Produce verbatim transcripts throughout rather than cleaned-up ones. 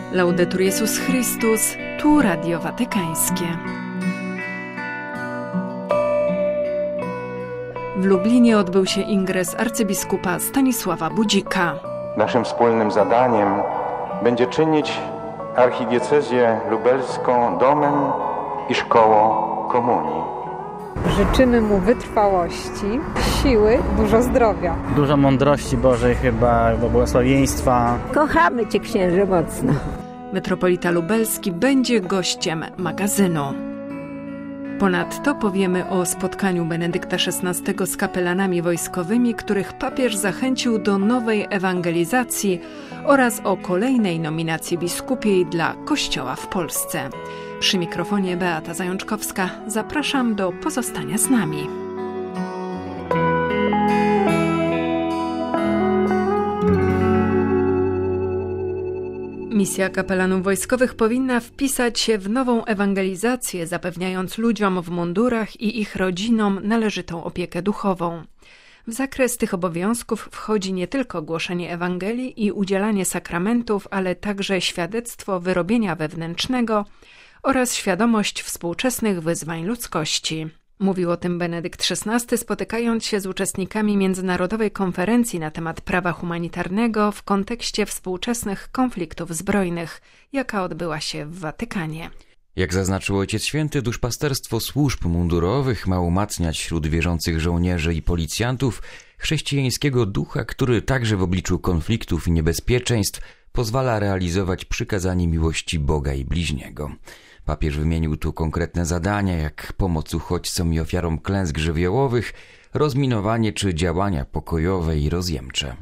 Laudetur Jesus Chrystus, tu Radio Watykańskie. W Lublinie odbył się ingres arcybiskupa Stanisława Budzika. Naszym wspólnym zadaniem będzie czynić archidiecezję lubelską domem i szkołą komunii. Życzymy mu wytrwałości, siły, dużo zdrowia. Dużo mądrości Bożej chyba, błogosławieństwa. Kochamy Cię, księże, mocno. Metropolita Lubelski będzie gościem magazynu. Ponadto powiemy o spotkaniu Benedykta szesnastego z kapelanami wojskowymi, których papież zachęcił do nowej ewangelizacji, oraz o kolejnej nominacji biskupiej dla Kościoła w Polsce. Przy mikrofonie Beata Zajączkowska. Zapraszam do pozostania z nami. Misja kapelanów wojskowych powinna wpisać się w nową ewangelizację, zapewniając ludziom w mundurach i ich rodzinom należytą opiekę duchową. W zakres tych obowiązków wchodzi nie tylko głoszenie Ewangelii i udzielanie sakramentów, ale także świadectwo wyrobienia wewnętrznego oraz świadomość współczesnych wyzwań ludzkości. Mówił o tym Benedykt szesnasty, spotykając się z uczestnikami międzynarodowej konferencji na temat prawa humanitarnego w kontekście współczesnych konfliktów zbrojnych, jaka odbyła się w Watykanie. Jak zaznaczył Ojciec Święty, duszpasterstwo służb mundurowych ma umacniać wśród wierzących żołnierzy i policjantów chrześcijańskiego ducha, który także w obliczu konfliktów i niebezpieczeństw pozwala realizować przykazanie miłości Boga i bliźniego. Papież wymienił tu konkretne zadania, jak pomoc uchodźcom i ofiarom klęsk żywiołowych, rozminowanie czy działania pokojowe i rozjemcze.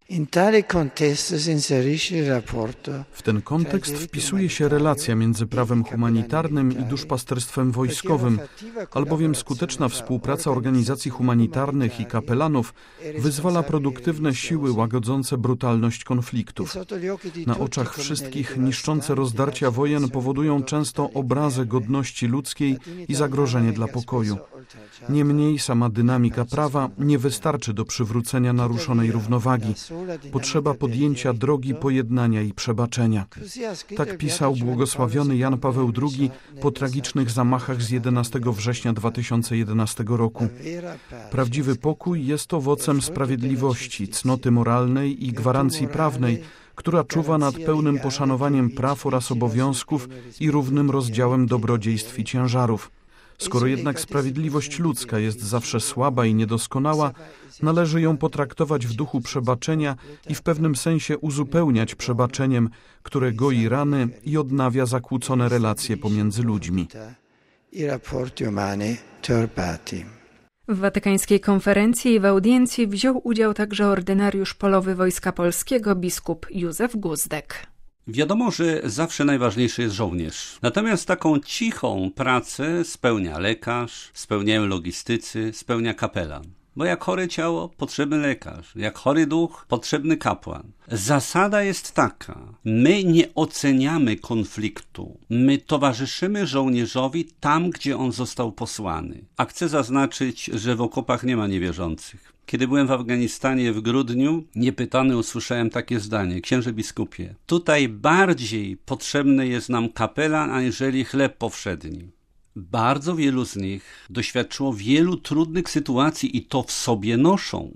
W ten kontekst wpisuje się relacja między prawem humanitarnym i duszpasterstwem wojskowym, albowiem skuteczna współpraca organizacji humanitarnych i kapelanów wyzwala produktywne siły łagodzące brutalność konfliktów. Na oczach wszystkich niszczące rozdarcia wojen powodują często obrazę godności ludzkiej i zagrożenie dla pokoju. Niemniej sama dynamika prawa nie wystarczy do przywrócenia naruszonej równowagi. Potrzeba podjęcia drogi pojednania i przebaczenia. Tak pisał błogosławiony Jan Paweł drugi po tragicznych zamachach z jedenastego września dwa tysiące jedenastego roku. Prawdziwy pokój jest owocem sprawiedliwości, cnoty moralnej i gwarancji prawnej, która czuwa nad pełnym poszanowaniem praw oraz obowiązków i równym rozdziałem dobrodziejstw i ciężarów. Skoro jednak sprawiedliwość ludzka jest zawsze słaba i niedoskonała, należy ją potraktować w duchu przebaczenia i w pewnym sensie uzupełniać przebaczeniem, które goi rany i odnawia zakłócone relacje pomiędzy ludźmi. W watykańskiej konferencji i w audiencji wziął udział także ordynariusz polowy Wojska Polskiego biskup Józef Guzdek. Wiadomo, że zawsze najważniejszy jest żołnierz. Natomiast taką cichą pracę spełnia lekarz, spełniają logistycy, spełnia kapelan. Bo jak chore ciało, potrzebny lekarz. Jak chory duch, potrzebny kapłan. Zasada jest taka. My nie oceniamy konfliktu. My towarzyszymy żołnierzowi tam, gdzie on został posłany. A chcę zaznaczyć, że w okopach nie ma niewierzących. Kiedy byłem w Afganistanie w grudniu, niepytany usłyszałem takie zdanie: księże biskupie, tutaj bardziej potrzebny jest nam kapelan, aniżeli chleb powszedni. Bardzo wielu z nich doświadczyło wielu trudnych sytuacji i to w sobie noszą.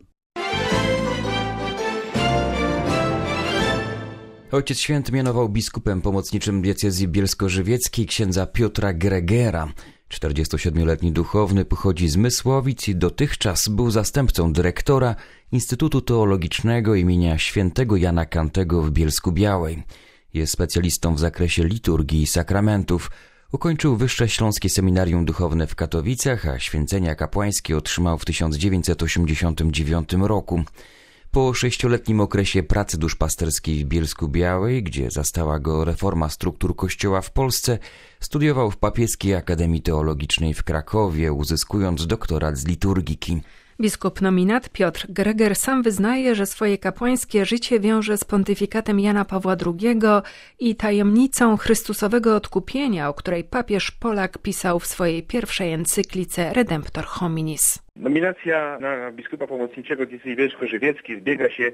Ojciec Święty mianował biskupem pomocniczym diecezji bielsko-żywieckiej księdza Piotra Gregera. czterdziestosiedmioletni duchowny pochodzi z Mysłowic i dotychczas był zastępcą dyrektora Instytutu Teologicznego imienia świętego Jana Kantego w Bielsku-Białej. Jest specjalistą w zakresie liturgii i sakramentów. Ukończył Wyższe Śląskie Seminarium Duchowne w Katowicach, a święcenia kapłańskie otrzymał w tysiąc dziewięćset osiemdziesiątym dziewiątym roku. Po sześcioletnim okresie pracy duszpasterskiej w Bielsku-Białej, gdzie zastała go reforma struktur Kościoła w Polsce, studiował w Papieskiej Akademii Teologicznej w Krakowie, uzyskując doktorat z liturgiki. Biskup nominat Piotr Greger sam wyznaje, że swoje kapłańskie życie wiąże z pontyfikatem Jana Pawła drugiego i tajemnicą Chrystusowego odkupienia, o której papież Polak pisał w swojej pierwszej encyklice Redemptor Hominis. Nominacja na biskupa pomocniczego diecezji bielsko-żywieckiej zbiega się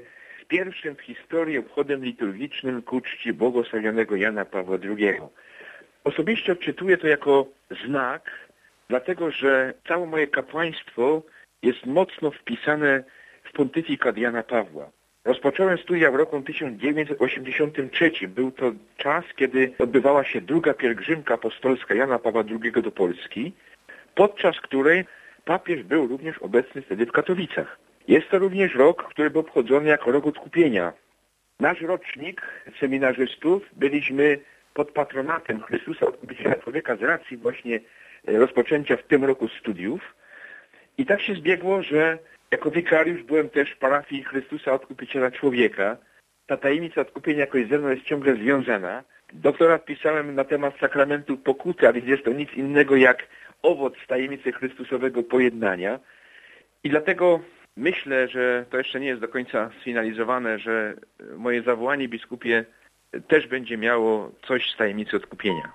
pierwszym w historii obchodem liturgicznym ku czci błogosławionego Jana Pawła drugiego. Osobiście odczytuję to jako znak, dlatego że całe moje kapłaństwo jest mocno wpisane w pontyfikat Jana Pawła. Rozpocząłem studia w roku tysiąc dziewięćset osiemdziesiątym trzecim. Był to czas, kiedy odbywała się druga pielgrzymka apostolska Jana Pawła drugiego do Polski, podczas której papież był również obecny wtedy w Katowicach. Jest to również rok, który był obchodzony jako rok odkupienia. Nasz rocznik seminarzystów byliśmy pod patronatem Chrystusa Odkupiciela Człowieka z racji właśnie rozpoczęcia w tym roku studiów. I tak się zbiegło, że jako wikariusz byłem też w parafii Chrystusa Odkupiciela Człowieka. Ta tajemnica odkupienia jakoś ze mną jest ciągle związana. Doktorat pisałem na temat sakramentu pokuty, a więc jest to nic innego jak owoc tajemnicy Chrystusowego pojednania. I dlatego myślę, że to jeszcze nie jest do końca sfinalizowane, że moje zawołanie biskupie też będzie miało coś z tajemnicy odkupienia.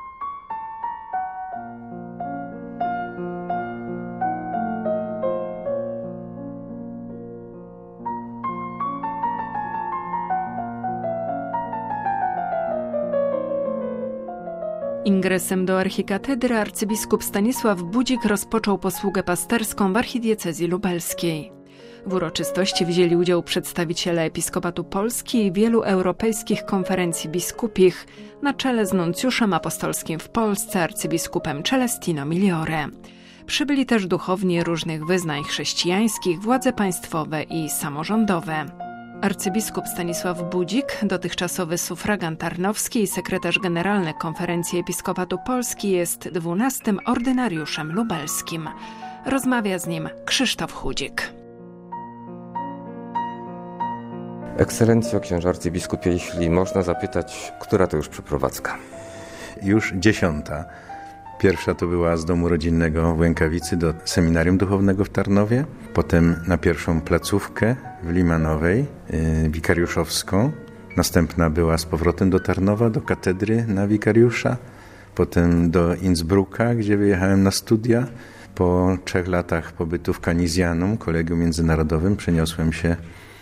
Ingresem do archikatedry arcybiskup Stanisław Budzik rozpoczął posługę pasterską w archidiecezji lubelskiej. W uroczystości wzięli udział przedstawiciele Episkopatu Polski i wielu europejskich konferencji biskupich na czele z nuncjuszem apostolskim w Polsce arcybiskupem Celestino Migliore. Przybyli też duchowni różnych wyznań chrześcijańskich, władze państwowe i samorządowe. Arcybiskup Stanisław Budzik, dotychczasowy sufragan tarnowski i sekretarz generalny Konferencji Episkopatu Polski, jest dwunastym ordynariuszem lubelskim. Rozmawia z nim Krzysztof Chudzik. Ekscelencjo, księże arcybiskupie, jeśli można zapytać, która to już przeprowadzka? Już dziesiąta. Pierwsza to była z domu rodzinnego w Łękawicy do seminarium duchownego w Tarnowie, potem na pierwszą placówkę w Limanowej, yy, wikariuszowską. Następna była z powrotem do Tarnowa, do katedry na wikariusza, potem do Innsbrucka, gdzie wyjechałem na studia. Po trzech latach pobytu w Canisianum, kolegium międzynarodowym, przeniosłem się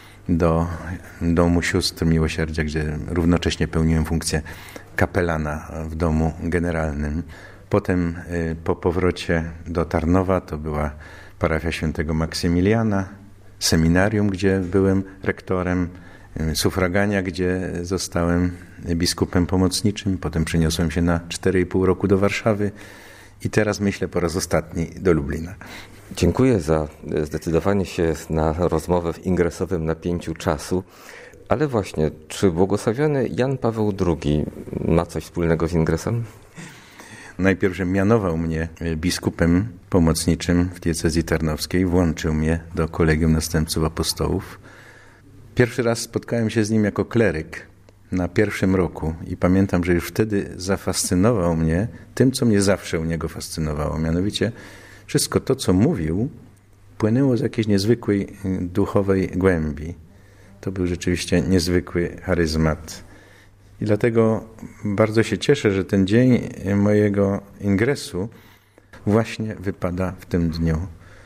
do domu sióstr miłosierdzia, gdzie równocześnie pełniłem funkcję kapelana w domu generalnym. Potem y, po powrocie do Tarnowa to była parafia świętego Maksymiliana, seminarium, gdzie byłem rektorem, y, sufragania, gdzie zostałem biskupem pomocniczym. Potem przeniosłem się na cztery i pół roku do Warszawy i teraz myślę po raz ostatni do Lublina. Dziękuję za zdecydowanie się na rozmowę w ingresowym napięciu czasu. Ale właśnie, czy błogosławiony Jan Paweł drugi ma coś wspólnego z ingresem? Najpierw, że mianował mnie biskupem pomocniczym w diecezji tarnowskiej, włączył mnie do kolegium następców apostołów. Pierwszy raz spotkałem się z nim jako kleryk na pierwszym roku i pamiętam, że już wtedy zafascynował mnie tym, co mnie zawsze u niego fascynowało. Mianowicie wszystko to, co mówił, płynęło z jakiejś niezwykłej duchowej głębi. To był rzeczywiście niezwykły charyzmat. I dlatego bardzo się cieszę, że ten dzień mojego ingresu właśnie wypada w tym dniu.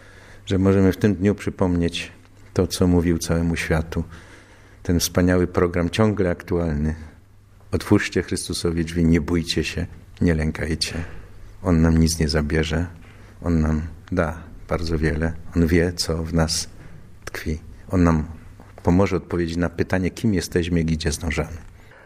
Że możemy w tym dniu przypomnieć to, co mówił całemu światu. Ten wspaniały program, ciągle aktualny. Otwórzcie Chrystusowi drzwi, nie bójcie się, nie lękajcie. On nam nic nie zabierze. On nam da bardzo wiele. On wie, co w nas tkwi. On nam pomoże odpowiedzieć na pytanie, kim jesteśmy i gdzie zdążamy.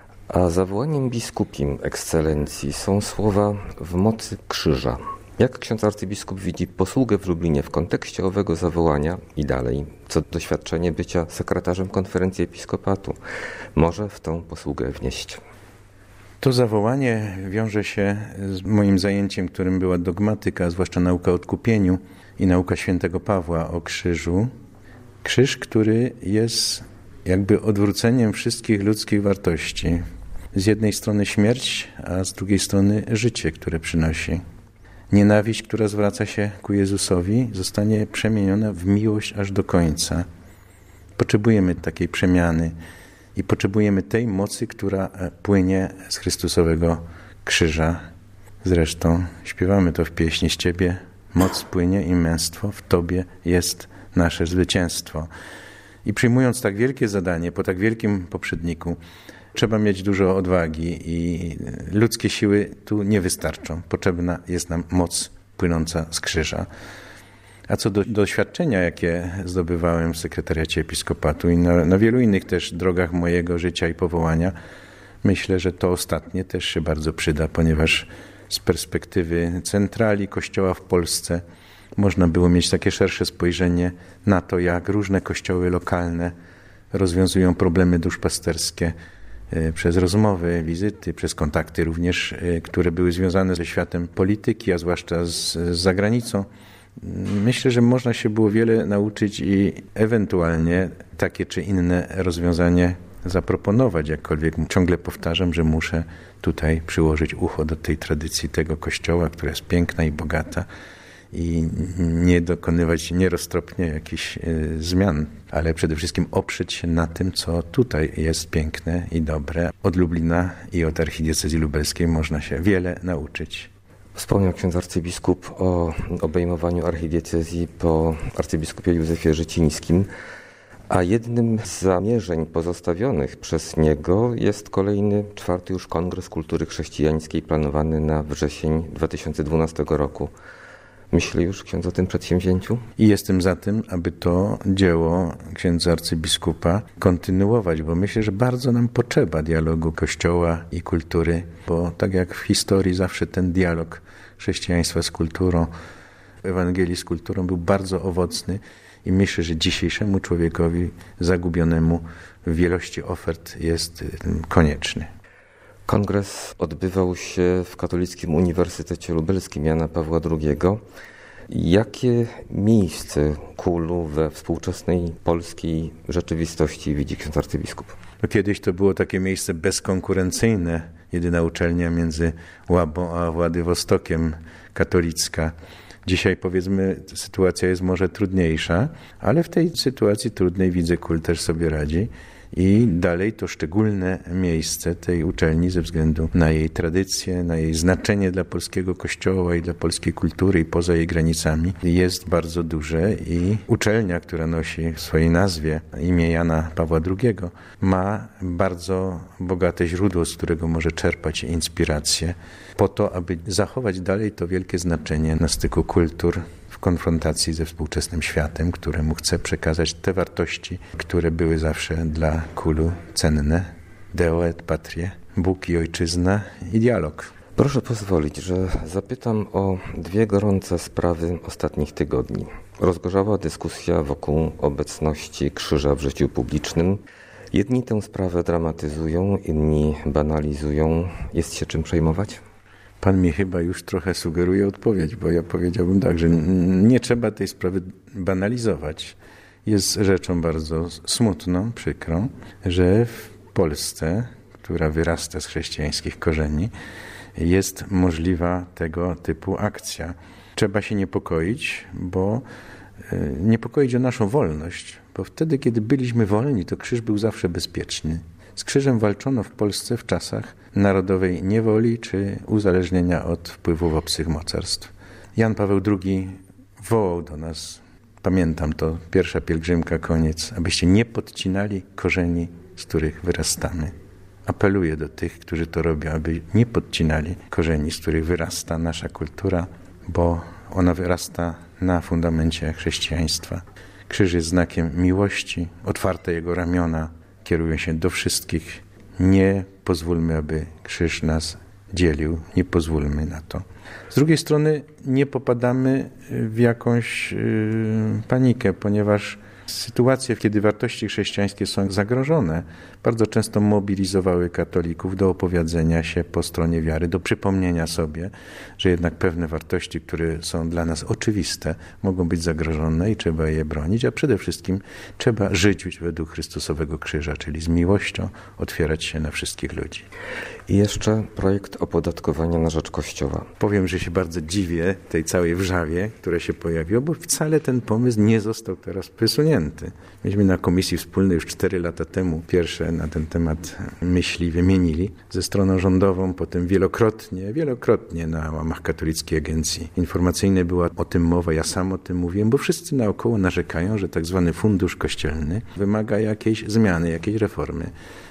A zawołaniem biskupim ekscelencji są słowa w mocy krzyża. Jak ksiądz arcybiskup widzi posługę w Lublinie w kontekście owego zawołania i dalej, co doświadczenie bycia sekretarzem konferencji episkopatu może w tą posługę wnieść? To zawołanie wiąże się z moim zajęciem, którym była dogmatyka, zwłaszcza nauka o odkupieniu i nauka świętego Pawła o krzyżu. Krzyż, który jest jakby odwróceniem wszystkich ludzkich wartości. Z jednej strony śmierć, a z drugiej strony życie, które przynosi. Nienawiść, która zwraca się ku Jezusowi, zostanie przemieniona w miłość aż do końca. Potrzebujemy takiej przemiany i potrzebujemy tej mocy, która płynie z Chrystusowego krzyża. Zresztą śpiewamy to w pieśni: z Ciebie moc płynie i męstwo, w Tobie jest nasze zwycięstwo. I przyjmując tak wielkie zadanie po tak wielkim poprzedniku, trzeba mieć dużo odwagi i ludzkie siły tu nie wystarczą. Potrzebna jest nam moc płynąca z krzyża. A co do doświadczenia, jakie zdobywałem w sekretariacie episkopatu i na, na wielu innych też drogach mojego życia i powołania, myślę, że to ostatnie też się bardzo przyda, ponieważ z perspektywy centrali Kościoła w Polsce można było mieć takie szersze spojrzenie na to, jak różne kościoły lokalne rozwiązują problemy duszpasterskie przez rozmowy, wizyty, przez kontakty również, które były związane ze światem polityki, a zwłaszcza z, z zagranicą. Myślę, że można się było wiele nauczyć i ewentualnie takie czy inne rozwiązanie zaproponować, jakkolwiek ciągle powtarzam, że muszę tutaj przyłożyć ucho do tej tradycji tego Kościoła, która jest piękna i bogata i nie dokonywać nieroztropnie jakichś y, zmian, ale przede wszystkim oprzeć się na tym, co tutaj jest piękne i dobre. Od Lublina i od archidiecezji lubelskiej można się wiele nauczyć. Wspomniał ksiądz arcybiskup o obejmowaniu archidiecezji po arcybiskupie Józefie Życińskim, a jednym z zamierzeń pozostawionych przez niego jest kolejny, czwarty już Kongres Kultury Chrześcijańskiej planowany na wrzesień dwa tysiące dwunastego roku. Myśli już ksiądz o tym przedsięwzięciu? I jestem za tym, aby to dzieło księdza arcybiskupa kontynuować, bo myślę, że bardzo nam potrzeba dialogu Kościoła i kultury, bo tak jak w historii zawsze ten dialog chrześcijaństwa z kulturą, Ewangelii z kulturą był bardzo owocny i myślę, że dzisiejszemu człowiekowi zagubionemu w wielości ofert jest konieczny. Kongres odbywał się w Katolickim Uniwersytecie Lubelskim Jana Pawła drugiego. Jakie miejsce kulu we współczesnej polskiej rzeczywistości widzi ksiądz arcybiskup? No kiedyś to było takie miejsce bezkonkurencyjne, jedyna uczelnia między Łabą a Władywostokiem katolicka. Dzisiaj powiedzmy sytuacja jest może trudniejsza, ale w tej sytuacji trudnej widzę, kult też sobie radzi. I dalej to szczególne miejsce tej uczelni ze względu na jej tradycję, na jej znaczenie dla polskiego kościoła i dla polskiej kultury i poza jej granicami jest bardzo duże i uczelnia, która nosi w swojej nazwie imię Jana Pawła drugiego, ma bardzo bogate źródło, z którego może czerpać inspirację po to, aby zachować dalej to wielkie znaczenie na styku kultur w konfrontacji ze współczesnym światem, któremu chce przekazać te wartości, które były zawsze dla kulu cenne. Deo et patrie, Bóg i ojczyzna i dialog. Proszę pozwolić, że zapytam o dwie gorące sprawy ostatnich tygodni. Rozgorzała dyskusja wokół obecności krzyża w życiu publicznym. Jedni tę sprawę dramatyzują, inni banalizują. Jest się czym przejmować? Pan mi chyba już trochę sugeruje odpowiedź, bo ja powiedziałbym tak, że nie trzeba tej sprawy banalizować. Jest rzeczą bardzo smutną, przykrą, że w Polsce, która wyrasta z chrześcijańskich korzeni, jest możliwa tego typu akcja. Trzeba się niepokoić, bo niepokoić o naszą wolność, bo wtedy, kiedy byliśmy wolni, to krzyż był zawsze bezpieczny. Z krzyżem walczono w Polsce w czasach narodowej niewoli czy uzależnienia od wpływów obcych mocarstw. Jan Paweł drugi wołał do nas, pamiętam to, pierwsza pielgrzymka, koniec, abyście nie podcinali korzeni, z których wyrastamy. Apeluję do tych, którzy to robią, aby nie podcinali korzeni, z których wyrasta nasza kultura, bo ona wyrasta na fundamencie chrześcijaństwa. Krzyż jest znakiem miłości, otwarte jego ramiona kierują się do wszystkich. Nie pozwólmy, aby krzyż nas dzielił, nie pozwólmy na to. Z drugiej strony nie popadamy w jakąś yy, panikę, ponieważ sytuacje, kiedy wartości chrześcijańskie są zagrożone, bardzo często mobilizowały katolików do opowiedzenia się po stronie wiary, do przypomnienia sobie, że jednak pewne wartości, które są dla nas oczywiste, mogą być zagrożone i trzeba je bronić, a przede wszystkim trzeba żyć według Chrystusowego krzyża, czyli z miłością otwierać się na wszystkich ludzi. I jeszcze projekt opodatkowania na rzecz Kościoła. Powiem, że się bardzo dziwię tej całej wrzawie, która się pojawiła, bo wcale ten pomysł nie został teraz wysunięty. rozwinięty. Myśmy na Komisji Wspólnej już cztery lata temu pierwsze na ten temat myśli wymienili ze stroną rządową, potem wielokrotnie, wielokrotnie na łamach Katolickiej Agencji Informacyjnej była o tym mowa, ja sam o tym mówiłem, bo wszyscy naokoło narzekają, że tak zwany fundusz kościelny wymaga jakiejś zmiany, jakiejś reformy.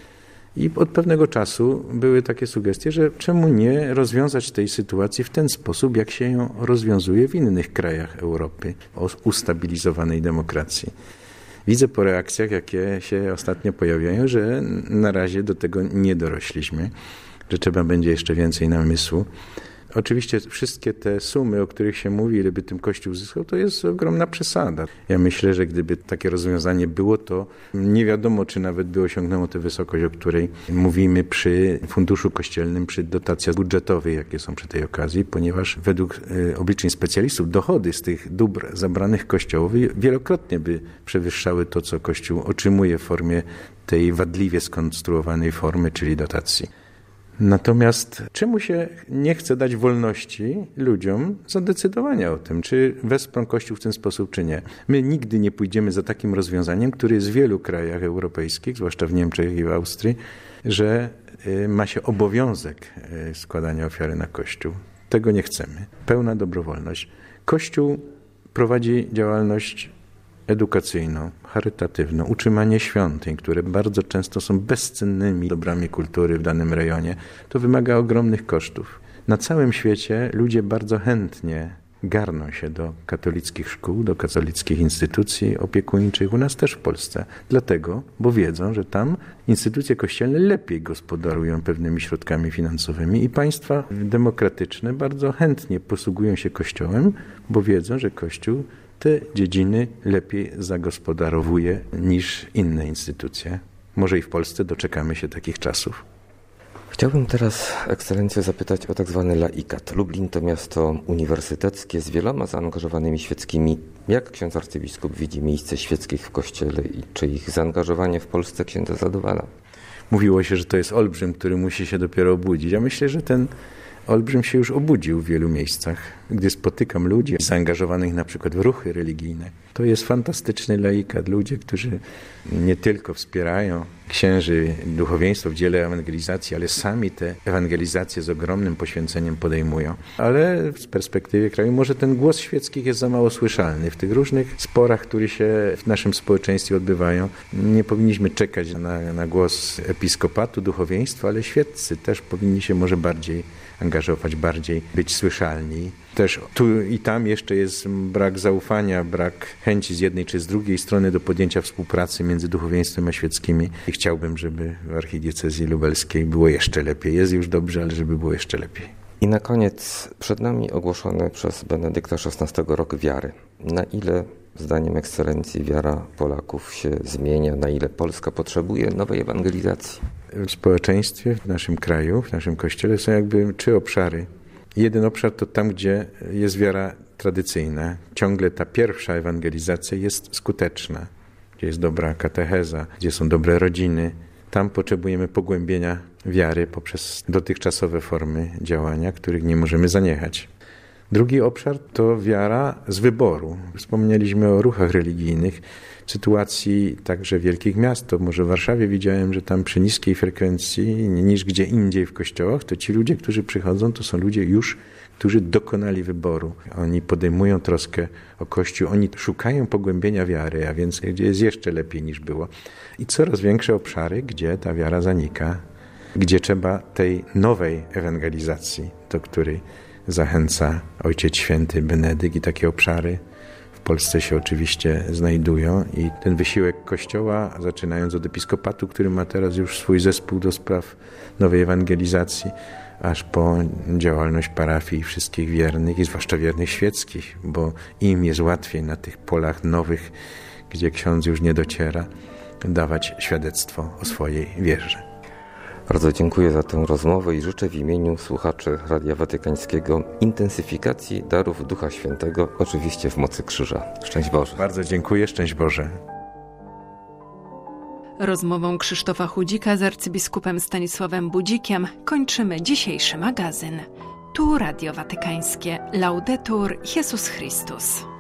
I od pewnego czasu były takie sugestie, że czemu nie rozwiązać tej sytuacji w ten sposób, jak się ją rozwiązuje w innych krajach Europy o ustabilizowanej demokracji. Widzę po reakcjach, jakie się ostatnio pojawiają, że na razie do tego nie dorośliśmy, że trzeba będzie jeszcze więcej namysłu. Oczywiście wszystkie te sumy, o których się mówi, ile by tym Kościół zyskał, to jest ogromna przesada. Ja myślę, że gdyby takie rozwiązanie było, to nie wiadomo, czy nawet by osiągnęło tę wysokość, o której mówimy przy funduszu kościelnym, przy dotacjach budżetowych, jakie są przy tej okazji, ponieważ według obliczeń specjalistów dochody z tych dóbr zabranych Kościołowi wielokrotnie by przewyższały to, co Kościół otrzymuje w formie tej wadliwie skonstruowanej formy, czyli dotacji. Natomiast czemu się nie chce dać wolności ludziom zadecydowania o tym, czy wesprą Kościół w ten sposób, czy nie. My nigdy nie pójdziemy za takim rozwiązaniem, które jest w wielu krajach europejskich, zwłaszcza w Niemczech i w Austrii, że ma się obowiązek składania ofiary na Kościół. Tego nie chcemy. Pełna dobrowolność. Kościół prowadzi działalność edukacyjną, charytatywną, utrzymanie świątyń, które bardzo często są bezcennymi dobrami kultury w danym rejonie, to wymaga ogromnych kosztów. Na całym świecie ludzie bardzo chętnie garną się do katolickich szkół, do katolickich instytucji opiekuńczych, u nas też w Polsce. Dlatego, bo wiedzą, że tam instytucje kościelne lepiej gospodarują pewnymi środkami finansowymi i państwa demokratyczne bardzo chętnie posługują się Kościołem, bo wiedzą, że Kościół te dziedziny lepiej zagospodarowuje niż inne instytucje. Może i w Polsce doczekamy się takich czasów. Chciałbym teraz ekscelencję zapytać o tak zwany laikat. Lublin to miasto uniwersyteckie z wieloma zaangażowanymi świeckimi. Jak ksiądz arcybiskup widzi miejsce świeckich w Kościele i czy ich zaangażowanie w Polsce księdza zadowala? Mówiło się, że to jest olbrzym, który musi się dopiero obudzić. Ja myślę, że ten olbrzym się już obudził w wielu miejscach. Gdy spotykam ludzi zaangażowanych na przykład w ruchy religijne, to jest fantastyczny laikat. Ludzie, którzy nie tylko wspierają księży, duchowieństwo w dziele ewangelizacji, ale sami te ewangelizacje z ogromnym poświęceniem podejmują. Ale z perspektywy kraju może ten głos świeckich jest za mało słyszalny. W tych różnych sporach, które się w naszym społeczeństwie odbywają, nie powinniśmy czekać na, na głos episkopatu, duchowieństwa, ale świeccy też powinni się może bardziej angażować, bardziej być słyszalni. Też tu i tam jeszcze jest brak zaufania, brak chęci z jednej czy z drugiej strony do podjęcia współpracy między duchowieństwem a świeckimi. I chciałbym, żeby w archidiecezji lubelskiej było jeszcze lepiej. Jest już dobrze, ale żeby było jeszcze lepiej. I na koniec przed nami ogłoszony przez Benedykta szesnastego rok wiary. Na ile, zdaniem ekscelencji, wiara Polaków się zmienia? Na ile Polska potrzebuje nowej ewangelizacji? W społeczeństwie, w naszym kraju, w naszym Kościele są jakby trzy obszary. Jeden obszar to tam, gdzie jest wiara tradycyjna. Ciągle ta pierwsza ewangelizacja jest skuteczna, gdzie jest dobra katecheza, gdzie są dobre rodziny. Tam potrzebujemy pogłębienia wiary poprzez dotychczasowe formy działania, których nie możemy zaniechać. Drugi obszar to wiara z wyboru. Wspomnieliśmy o ruchach religijnych, sytuacji także wielkich miast. To może w Warszawie widziałem, że tam przy niskiej frekwencji niż gdzie indziej w kościołach, to ci ludzie, którzy przychodzą, to są ludzie już, którzy dokonali wyboru. Oni podejmują troskę o Kościół, oni szukają pogłębienia wiary, a więc gdzie jest jeszcze lepiej niż było. I coraz większe obszary, gdzie ta wiara zanika, gdzie trzeba tej nowej ewangelizacji, do której zachęca Ojciec Święty Benedykt, i takie obszary w Polsce się oczywiście znajdują i ten wysiłek Kościoła, zaczynając od episkopatu, który ma teraz już swój zespół do spraw nowej ewangelizacji, aż po działalność parafii wszystkich wiernych i zwłaszcza wiernych świeckich, bo im jest łatwiej na tych polach nowych, gdzie ksiądz już nie dociera, dawać świadectwo o swojej wierze. Bardzo dziękuję za tę rozmowę i życzę w imieniu słuchaczy Radia Watykańskiego intensyfikacji darów Ducha Świętego, oczywiście w mocy krzyża. Szczęść Boże. Bardzo dziękuję, szczęść Boże. Rozmową Krzysztofa Chudzika z arcybiskupem Stanisławem Budzikiem kończymy dzisiejszy magazyn. Tu Radio Watykańskie. Laudetur Jesus Christus.